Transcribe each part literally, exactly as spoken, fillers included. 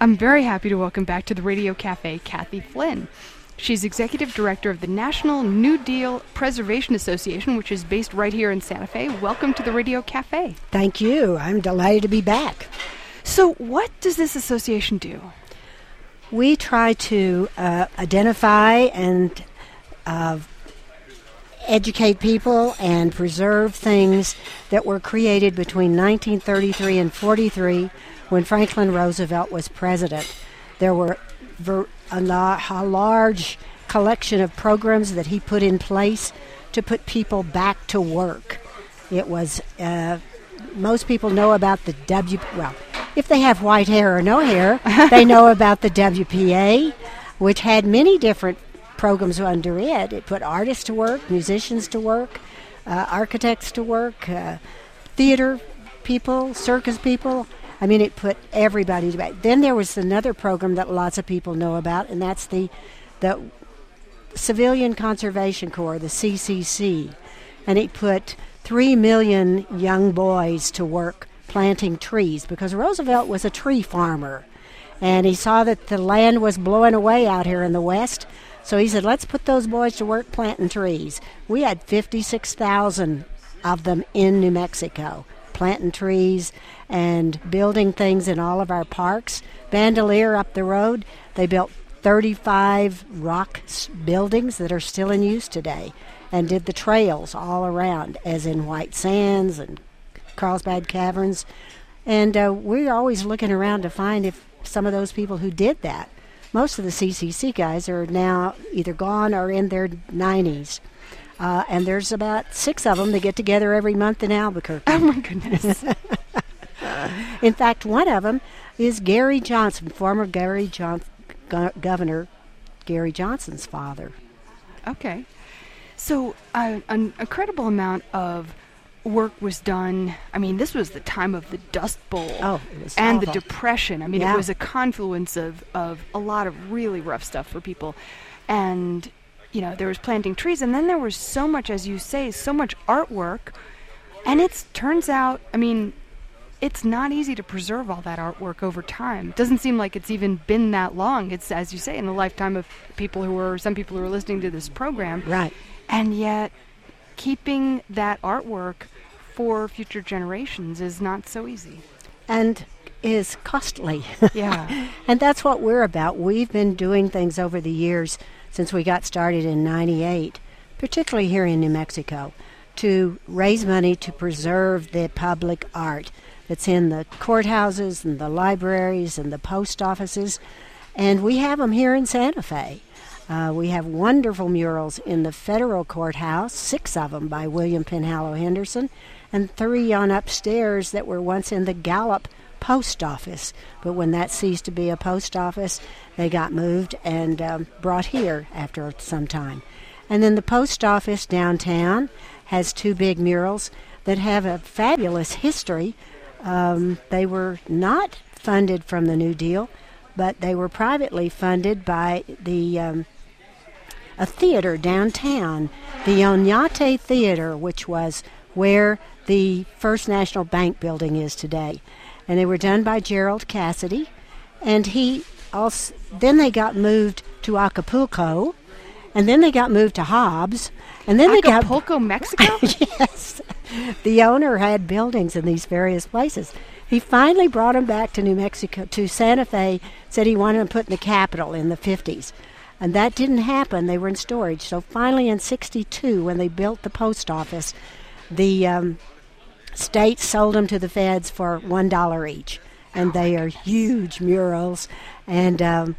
I'm very happy to welcome back to the Radio Cafe Kathy Flynn. She's Executive Director of the National New Deal Preservation Association, which is based right here in Santa Fe. Welcome to the Radio Cafe. Thank you. I'm delighted to be back. So what does this association do? We try to uh, identify and uh, educate people and preserve things that were created between nineteen thirty-three and forty-three when Franklin Roosevelt was president. There were ver- a, la- a large collection of programs that he put in place to put people back to work. It was, uh, most people know about the W, well, if they have white hair or no hair, they know about the W P A, which had many different programs under it. It put artists to work, musicians to work, uh, architects to work, uh, theater people, circus people. I mean, it put everybody to work. Then there was another program that lots of people know about, and that's the the Civilian Conservation Corps, the C C C. And it put three million young boys to work planting trees, because Roosevelt was a tree farmer, and he saw that the land was blowing away out here in the West, so he said, let's put those boys to work planting trees. We had fifty-six thousand of them in New Mexico, planting trees and building things in all of our parks. Bandelier up the road, they built thirty-five rock buildings that are still in use today, and did the trails all around, as in White Sands and Carlsbad Caverns, and uh, we're always looking around to find if some of those people who did that. Most of the C C C guys are now either gone or in their nineties, uh, and there's about six of them that get together every month in Albuquerque. Oh my goodness. In fact, one of them is Gary Johnson, former Gary John- Go- Governor Gary Johnson's father. Okay. So uh, an incredible amount of work was done. I mean, this was the time of the Dust Bowl oh, it was and awful. the Depression. I mean, yeah. it was a confluence of, of a lot of really rough stuff for people. And, you know, there was planting trees, and then there was so much, as you say, so much artwork. And it turns out, I mean, it's not easy to preserve all that artwork over time. It doesn't seem like it's even been that long. It's, as you say, in the lifetime of people who are, some people who are listening to this program. Right. And yet, keeping that artwork for future generations is not so easy. And is costly. Yeah. And that's what we're about. We've been doing things over the years since we got started in ninety-eight, particularly here in New Mexico, to raise money to preserve the public art that's in the courthouses and the libraries and the post offices. And we have them here in Santa Fe. Uh, we have wonderful murals in the federal courthouse, six of them by William Penhallow Henderson, and three on upstairs that were once in the Gallup post office. But when that ceased to be a post office, they got moved and um, brought here after some time. And then the post office downtown has two big murals that have a fabulous history. Um, they were not funded from the New Deal, but they were privately funded by the um, a theater downtown, the Oñate Theater, which was where the First National Bank building is today. And they were done by Gerald Cassidy. And he also, then they got moved to Acapulco, and then they got moved to Hobbs, and then Acapulco, they got Acapulco, Mexico? Yes. The owner had buildings in these various places. He finally brought them back to New Mexico, to Santa Fe, said he wanted them put in the capital in the fifties. And that didn't happen. They were in storage. So finally in sixty-two, when they built the post office, the um, state sold them to the feds for one dollar each. And oh they are goodness. Huge murals. And um,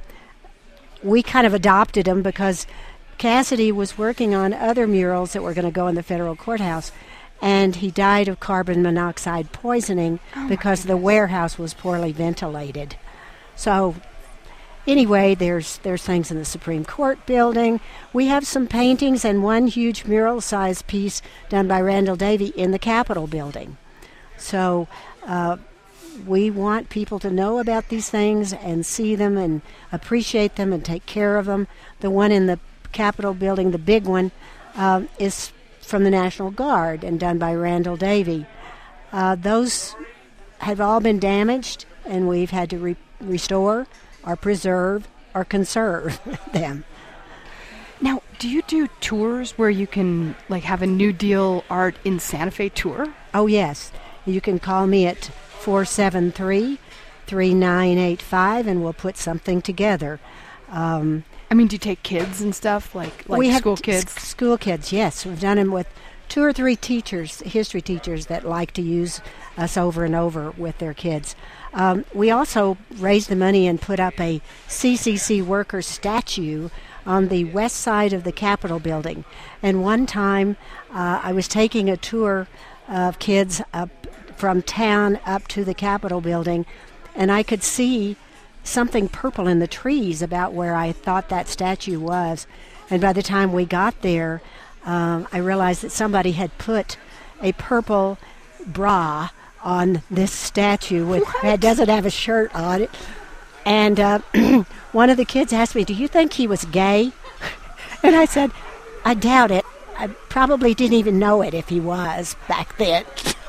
we kind of adopted them because Cassidy was working on other murals that were going to go in the federal courthouse. And he died of carbon monoxide poisoning oh because the warehouse was poorly ventilated. So anyway, there's there's things in the Supreme Court building. We have some paintings and one huge mural-sized piece done by Randall Davey in the Capitol building. So uh, we want people to know about these things and see them and appreciate them and take care of them. The one in the Capitol building, the big one, um, is from the National Guard and done by Randall Davey. Uh, those have all been damaged, and we've had to re- restore or preserve or conserve them. Now, do you do tours where you can like have a New Deal Art in Santa Fe tour? Oh, yes. You can call me at four seven three, three nine eight five, and we'll put something together. Um, I mean, do you take kids and stuff, like, like we have school t- kids? S- school kids, yes. We've done them with two or three teachers, history teachers, that like to use us over and over with their kids. Um, we also raised the money and put up a C C C worker statue on the west side of the Capitol building. And one time uh, I was taking a tour of kids up from town up to the Capitol building, and I could see something purple in the trees about where I thought that statue was. And by the time we got there, um, I realized that somebody had put a purple bra on this statue with, that doesn't have a shirt on it. And uh, one of the kids asked me, "Do you think he was gay?" And I said, "I doubt it. I probably didn't even know it if he was back then."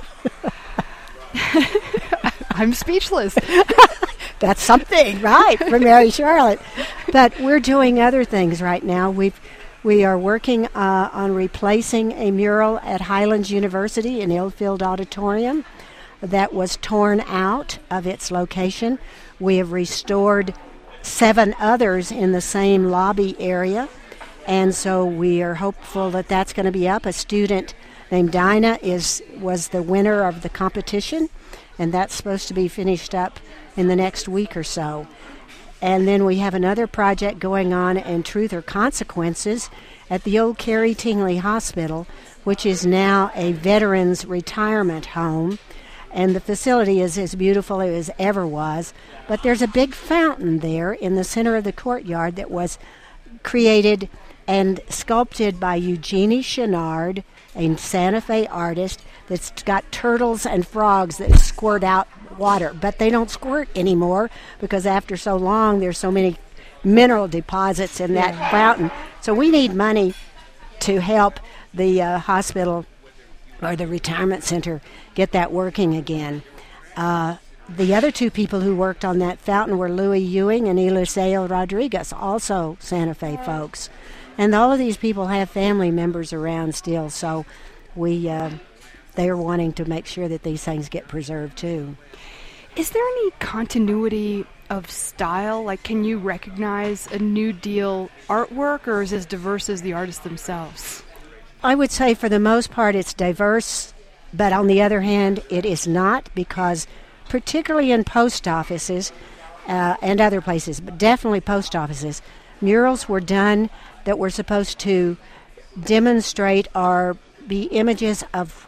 I'm speechless. That's something, right, for Mary Charlotte. But we're doing other things right now. We've we are working uh, on replacing a mural at Highlands University in Ilfield Auditorium that was torn out of its location. We have restored seven others in the same lobby area, and so we are hopeful that that's going to be up. A student named Dinah is was the winner of the competition, and that's supposed to be finished up in the next week or so. And then we have another project going on in Truth or Consequences at the old Carrie Tingley Hospital, which is now a veterans retirement home. And the facility is as beautiful as ever was. But there's a big fountain there in the center of the courtyard that was created and sculpted by Eugenie Chenard, a Santa Fe artist, that's got turtles and frogs that squirt out water. But they don't squirt anymore because after so long there's so many mineral deposits in that yeah. fountain. So we need money to help the uh, hospital or the retirement center get that working again. Uh, the other two people who worked on that fountain were Louis Ewing and Eliseo Rodriguez, also Santa Fe folks. And all of these people have family members around still, so we uh, they're wanting to make sure that these things get preserved too. Is there any continuity of style? Like, can you recognize a New Deal artwork, or is it as diverse as the artists themselves? I would say for the most part it's diverse, but on the other hand it is not, because particularly in post offices uh, and other places, but definitely post offices, murals were done that were supposed to demonstrate or be images of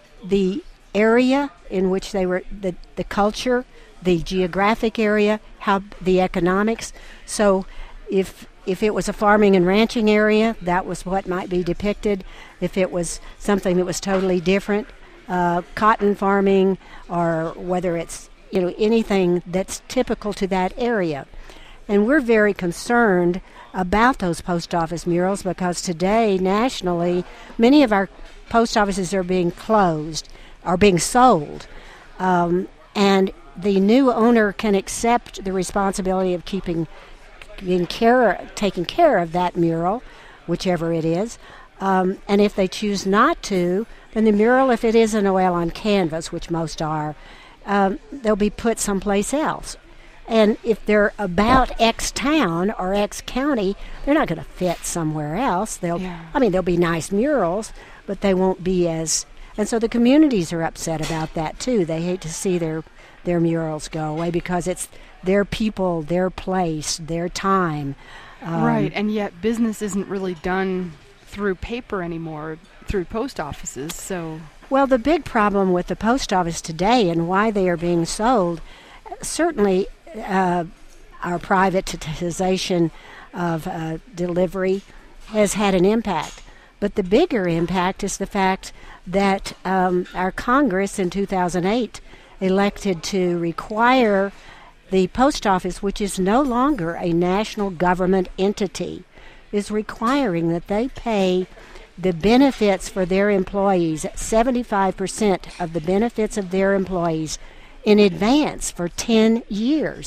the area in which they were, the, the culture, the geographic area, how the economics. So if if it was a farming and ranching area, that was what might be depicted. If it was something that was totally different, uh, cotton farming, or whether it's, you know, anything that's typical to that area. And we're very concerned about those post office murals because today, nationally, many of our post offices are being closed, are being sold. Um, and the new owner can accept the responsibility of keeping being care, taking care of that mural, whichever it is. Um, and if they choose not to, then the mural, if it is an oil on canvas, which most are, um, they'll be put someplace else. And if they're about X town or X county, they're not going to fit somewhere else. They'll, yeah. I mean, they'll be nice murals, but they won't be as. And so the communities are upset about that too. They hate to see their their murals go away because it's their people, their place, their time. Um, right, and yet business isn't really done through paper anymore, through post offices. So, well, the big problem with the post office today and why they are being sold, certainly uh, our privatization of uh, delivery has had an impact. But the bigger impact is the fact that um, our Congress in two thousand eight elected to require the post office, which is no longer a national government entity, is requiring that they pay the benefits for their employees, seventy-five percent of the benefits of their employees, in advance for ten years.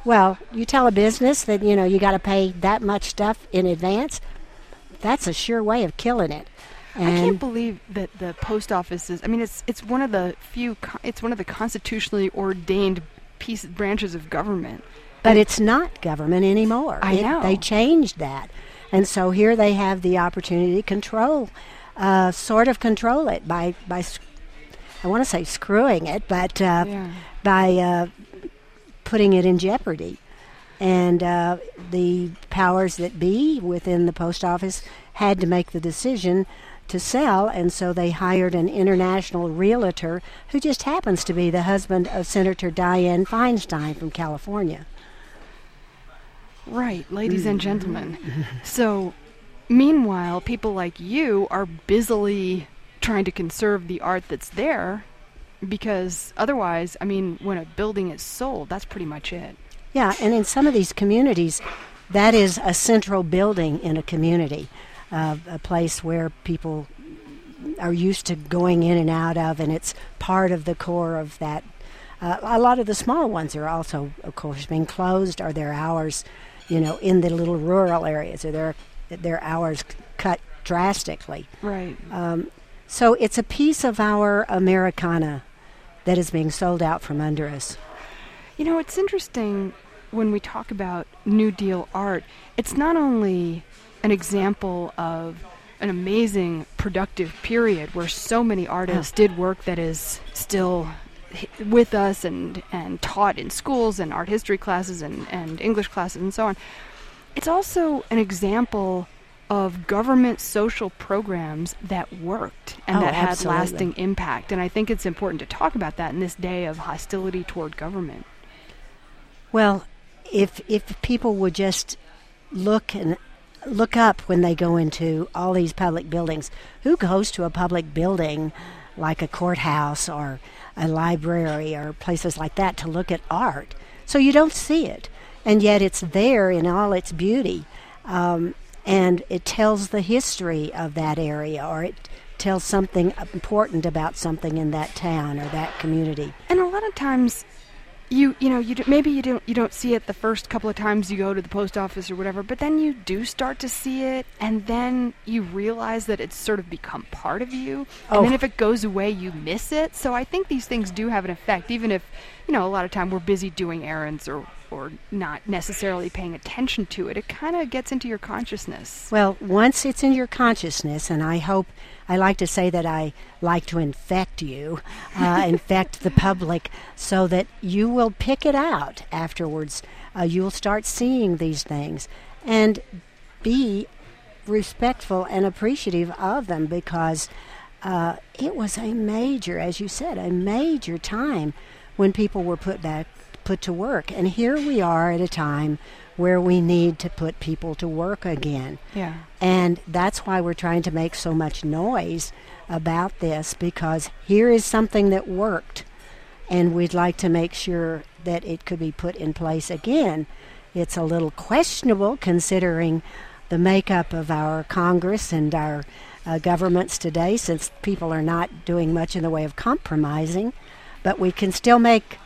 Well, you tell a business that, you know, you got to pay that much stuff in advance. That's a sure way of killing it. And I can't believe that the post office is, I mean, it's it's one of the few, co- it's one of the constitutionally ordained piece, branches of government. But And- it's not government anymore. I It- know. They changed that. And so here they have the opportunity to control, uh, sort of control it by, by s- I want to say screwing it, but uh, Yeah. by uh, putting it in jeopardy. And uh, the powers that be within the post office had to make the decision to sell, and so they hired an international realtor who just happens to be the husband of Senator Dianne Feinstein from California. Right, ladies and gentlemen. So, meanwhile, people like you are busily trying to conserve the art that's there because otherwise, I mean, when a building is sold, that's pretty much it. Yeah, and in some of these communities, that is a central building in a community, uh, a place where people are used to going in and out of, and it's part of the core of that. Uh, a lot of the small ones are also, of course, being closed, or their hours, you know, in the little rural areas, or their their hours c- cut drastically. Right. Um, so it's a piece of our Americana that is being sold out from under us. You know, it's interesting when we talk about New Deal art, it's not only an example of an amazing productive period where so many artists did work that is still h- with us and, and taught in schools and art history classes and, and English classes and so on. It's also an example of government social programs that worked and Oh, that had absolutely. lasting impact. And I think it's important to talk about that in this day of hostility toward government. Well, if if people would just look and look up when they go into all these public buildings, who goes to a public building like a courthouse or a library or places like that to look at art? So you don't see it, and yet it's there in all its beauty, um, and it tells the history of that area, or it tells something important about something in that town or that community. And a lot of times, you you know you d- maybe you don't you don't see it the first couple of times you go to the post office or whatever, but then you do start to see it, and then you realize that it's sort of become part of you. Oh. And then if it goes away, you miss it. So I think these things do have an effect, even if you know a lot of time we're busy doing errands or or not necessarily paying attention to it. It kind of gets into your consciousness. Well, once it's in your consciousness, and I hope, I like to say that I like to infect you, uh, infect the public, so that you will pick it out afterwards. Uh, you'll start seeing these things and be respectful and appreciative of them, because uh, it was a major, as you said, a major time when people were put back, put to work. And here we are at a time where we need to put people to work again. Yeah. And that's why we're trying to make so much noise about this, because here is something that worked, and we'd like to make sure that it could be put in place again. It's a little questionable considering the makeup of our Congress and our uh, governments today, since people are not doing much in the way of compromising, but we can still make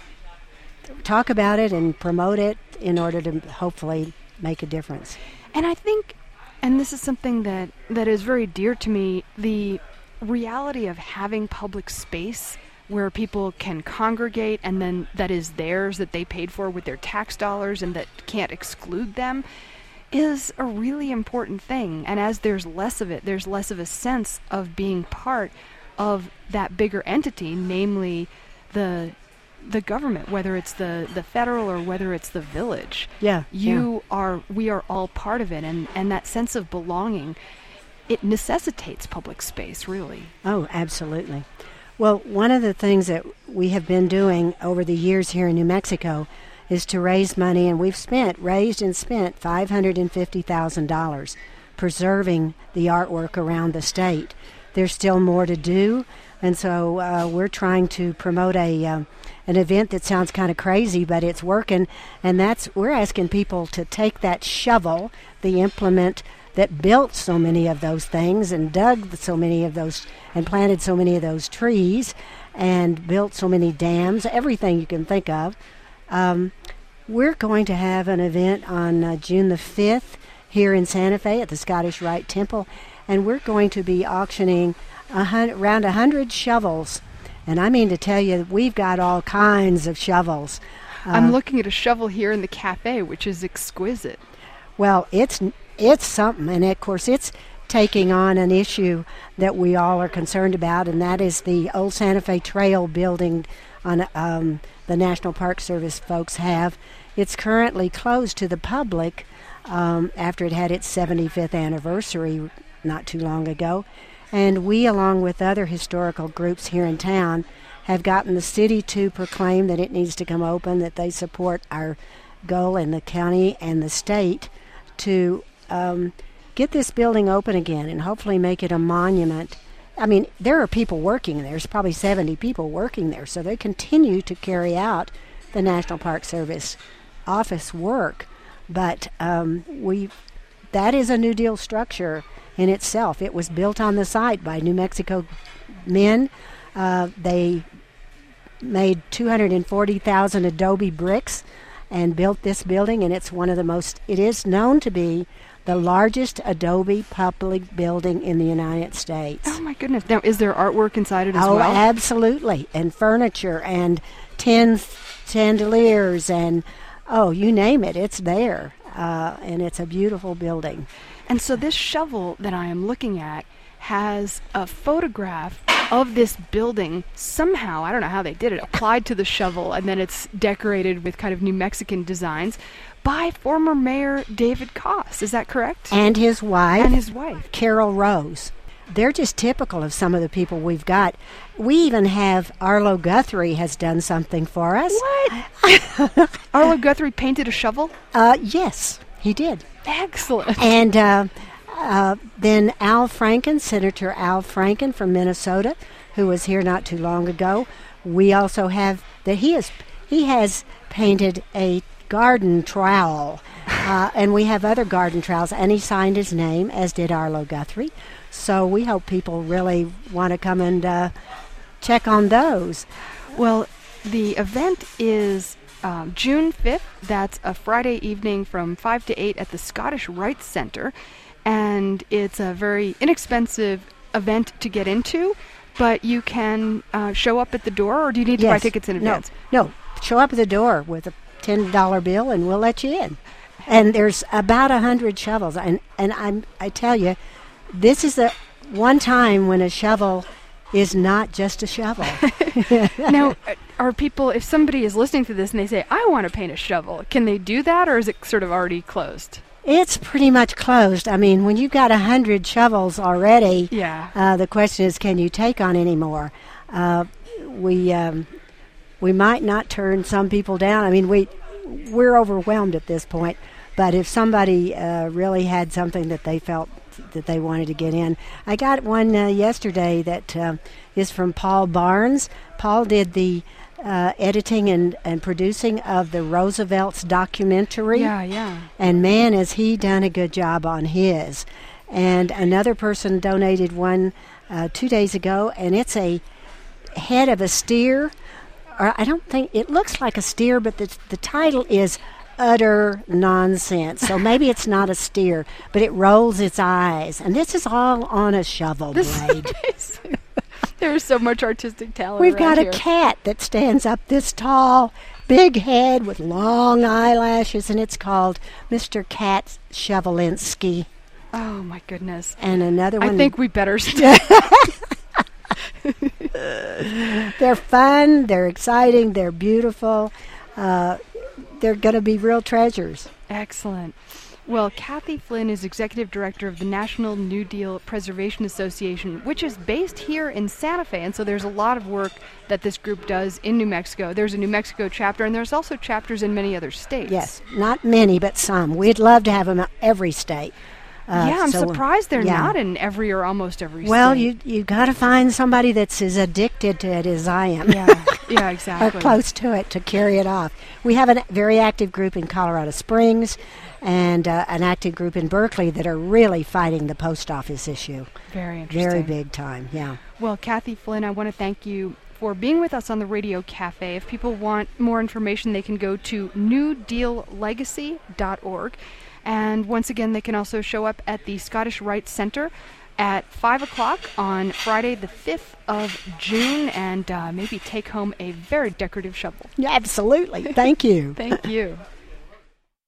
talk about it and promote it in order to hopefully make a difference. And I think, and this is something that, that is very dear to me, the reality of having public space where people can congregate and then that is theirs, that they paid for with their tax dollars and that can't exclude them, is a really important thing. And as there's less of it, there's less of a sense of being part of that bigger entity, namely the the government, whether it's the, the federal or whether it's the village. Yeah. You are, we are all part of it, and, and that sense of belonging, it necessitates public space, really. Oh, absolutely. Well, one of the things that we have been doing over the years here in New Mexico is to raise money, and we've spent, raised and spent five hundred fifty thousand dollars preserving the artwork around the state. There's still more to do, and so uh, we're trying to promote a um, an event that sounds kind of crazy, but it's working, and that's, we're asking people to take that shovel, the implement that built so many of those things and dug so many of those and planted so many of those trees and built so many dams, everything you can think of, um, we're going to have an event on uh, June the fifth here in Santa Fe at the Scottish Rite Temple, and we're going to be auctioning a hun- around one hundred shovels. And I mean to tell you, we've got all kinds of shovels. I'm Uh, looking at a shovel here in the cafe, which is exquisite. Well, it's it's something, and of course it's taking on an issue that we all are concerned about, and that is the old Santa Fe Trail building on um, the National Park Service folks have. It's currently closed to the public um, after it had its seventy-fifth anniversary not too long ago, and we, along with other historical groups here in town, have gotten the city to proclaim that it needs to come open, that they support our goal in the county and the state to um, get this building open again and hopefully make it a monument. I mean, there are people working there. There's probably seventy people working there, so they continue to carry out the National Park Service office work. But um, we, that is a New Deal structure in itself. It was built on the site by New Mexico men. Uh, they made two hundred forty thousand adobe bricks and built this building, and it's one of the most, it is known to be the largest adobe public building in the United States. Oh my goodness. Now, is there artwork inside it as Oh, well? absolutely. And furniture and tin chandeliers and, oh, you name it, it's there. Uh, and it's a beautiful building. And so this shovel that I am looking at has a photograph of this building somehow, I don't know how they did it, applied to the shovel, and then it's decorated with kind of New Mexican designs by former Mayor David Koss. Is that correct? And his wife. And his wife. Carol Rose. They're just typical of some of the people we've got. We even have Arlo Guthrie has done something for us. What? Arlo Guthrie painted a shovel? Uh, yes, he did. Excellent. And uh, uh, then Al Franken, Senator Al Franken from Minnesota, who was here not too long ago. We also have that he has he has painted a garden trowel, uh, and we have other garden trowels, and he signed his name, as did Arlo Guthrie. So we hope people really want to come and uh, check on those. Well, the event is um, June fifth. That's a Friday evening from five to eight at the Scottish Rite Center. And it's a very inexpensive event to get into, but you can uh, show up at the door, or do you need to Yes. buy tickets in advance? No, no, show up at the door with a ten dollar bill, and we'll let you in. And there's about a hundred shovels, and and I'm I tell you, this is the one time when a shovel is not just a shovel. Now, uh, are people, if somebody is listening to this and they say, I want to paint a shovel, can they do that, or is it sort of already closed? It's pretty much closed. I mean, when you've got a hundred shovels already, Yeah. uh, the question is, can you take on any more? Uh, we um, we might not turn some people down. I mean, we we're overwhelmed at this point. But if somebody uh, really had something that they felt that they wanted to get in, I got one uh, yesterday that uh, is from Paul Barnes. Paul did the uh, editing and, and producing of the Roosevelt's documentary. Yeah, yeah. And man, has he done a good job on his. And another person donated one uh, two days ago, and it's a head of a steer. Or I don't think, it looks like a steer, but the, the title is Utter Nonsense. So maybe it's not a steer, but it rolls its eyes. And this is all on a shovel This is blade. amazing. There's so much artistic talent We've around got a here. cat that stands up this tall, big head with long eyelashes, and it's called Mister Cat Shovelinski. Oh, my goodness. And another one. I think we better start. They're fun, they're exciting, they're beautiful. Uh, they're going to be real treasures. Excellent. Well, Kathy Flynn is Executive Director of the National New Deal Preservation Association, which is based here in Santa Fe. And so there's a lot of work that this group does in New Mexico. There's a New Mexico chapter, and there's also chapters in many other states. Yes, not many, but some. We'd love to have them in every state. Uh, yeah, I'm so, surprised they're yeah. not in every or almost every Well, state. you you got to find somebody that's as addicted to it as I am. Yeah, yeah, Or exactly. close to it to carry it off. We have a very active group in Colorado Springs and uh, an active group in Berkeley that are really fighting the post office issue. Very interesting. Very big time, yeah. Well, Kathy Flynn, I want to thank you for being with us on the Radio Cafe. If people want more information, they can go to new deal legacy dot org. And once again, they can also show up at the Scottish Rite Center at five o'clock on Friday the fifth of June, and uh, maybe take home a very decorative shovel. Yeah, absolutely. Thank you. Thank you.